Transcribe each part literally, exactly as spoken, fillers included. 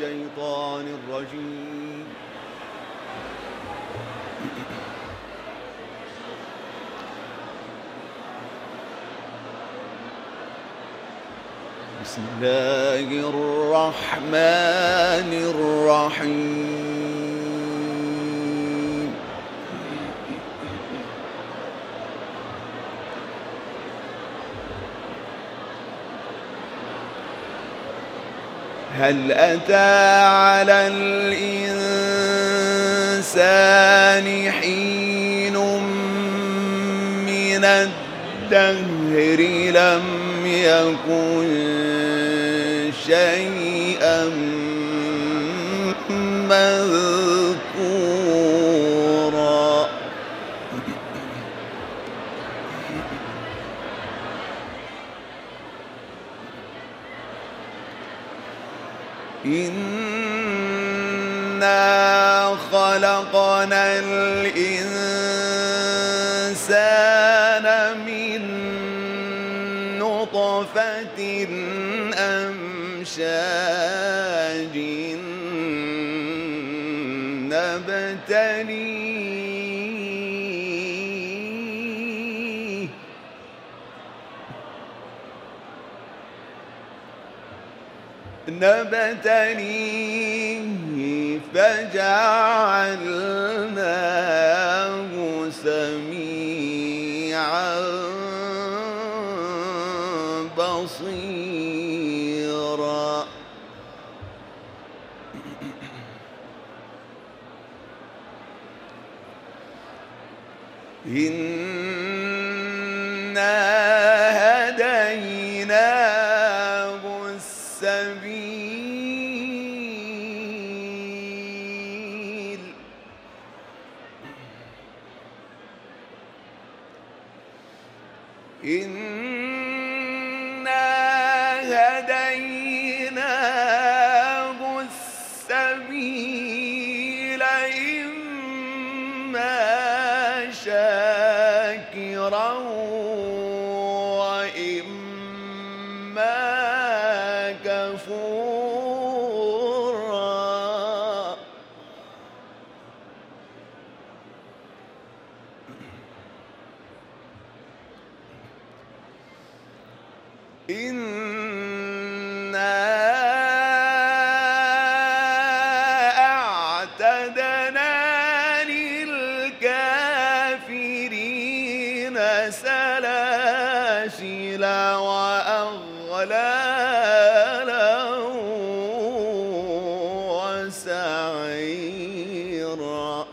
الشيطان الرجيم. بسم الله الرحمن الرحيم. هل أتى على الإنسان حين من الدهر لم يكن شيئا مذكورا. إنا خلقنا الإنسان من نطفة أمشاج نبتليه نبتليه فجعلناه سميعا بصيرا. إنا هديناه السبيل إنا هديناه السبيل إما شاكرا وإما كفورا. إنا أعتدنا للكافرين سلاسل وأغلالا وسعيرا.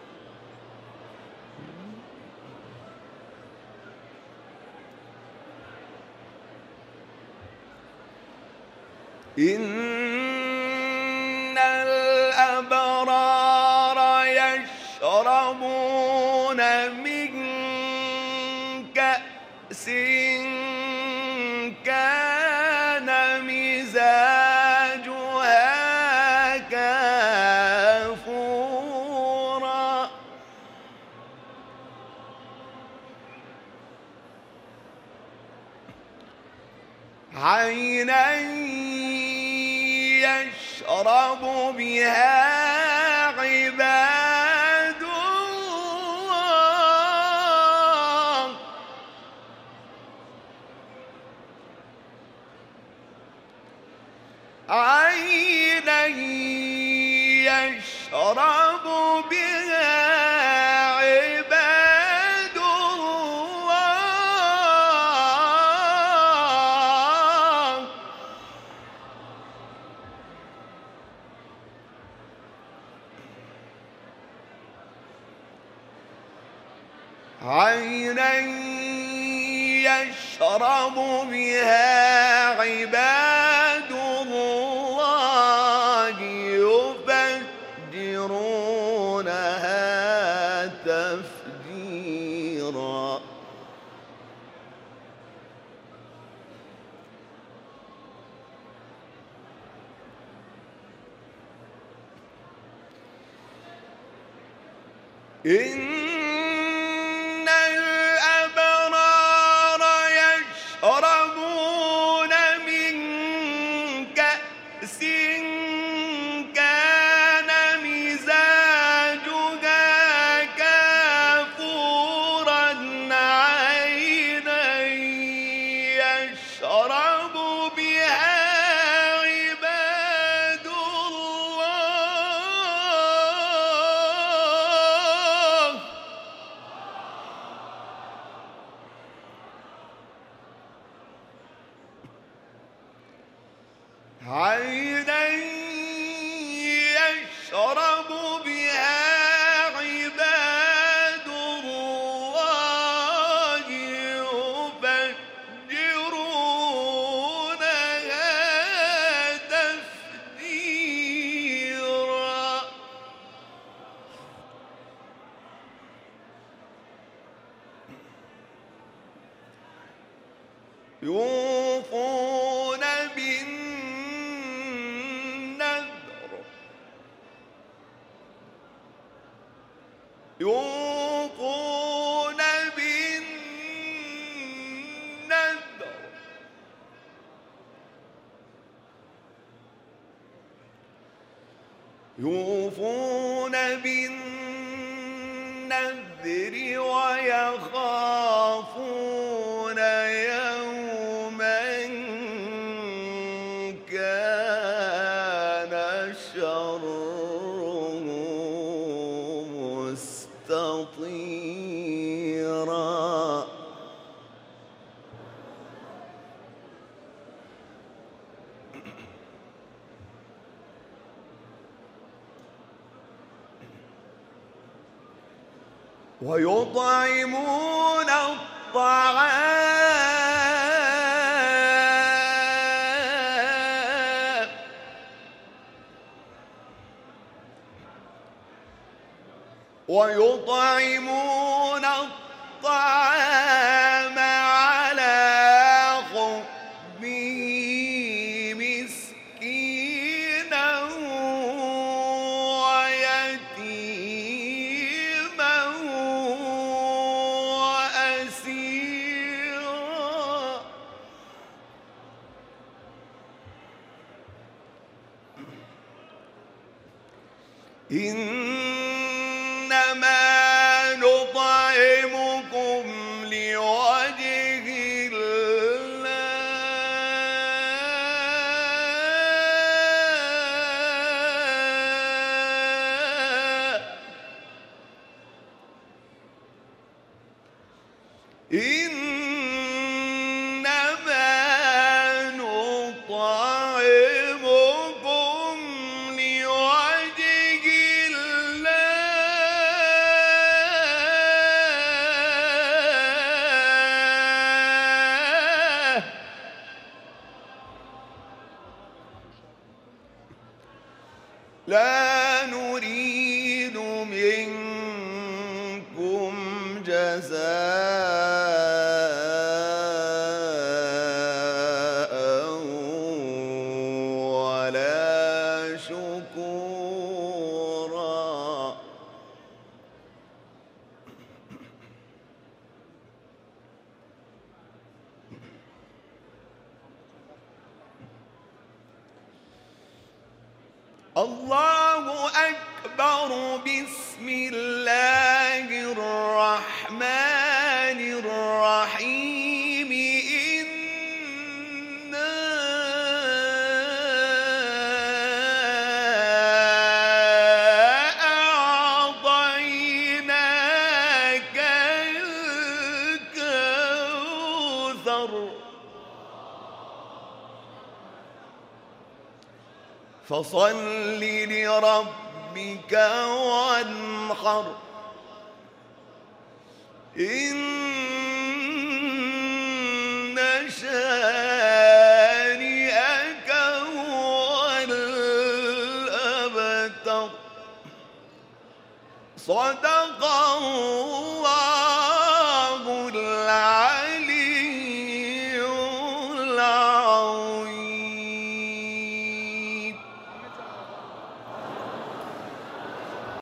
إن الأبرار يشربون من كأس كان مزاجها كافورا. عينا يشرب بها عباد الله عينا يشرب بها عباد الله عينا يشرب بها عباد الله يفجرونها تفجيرا. إن الأبرار يشربون من كأس عينا يشرب بها عباد الله يفجرونها تفجيرا يوفون بالنذر يوفون بالنذر يوفون بالنذر ويخافون يوما كان شره مستطيرا ويطعمون الطعام ويطعمون الطعام على حبه مسكينا ويتيما وأسيرا إنما نطعمكم لوجه الله إنما نطعمكم لوجه الله لا نريد منكم جزاء ولا شكورا الله أكبر بسم الله الرحمن الرحيم إنا أعطيناك الكوثر فصل لربك وانحر إن شانئك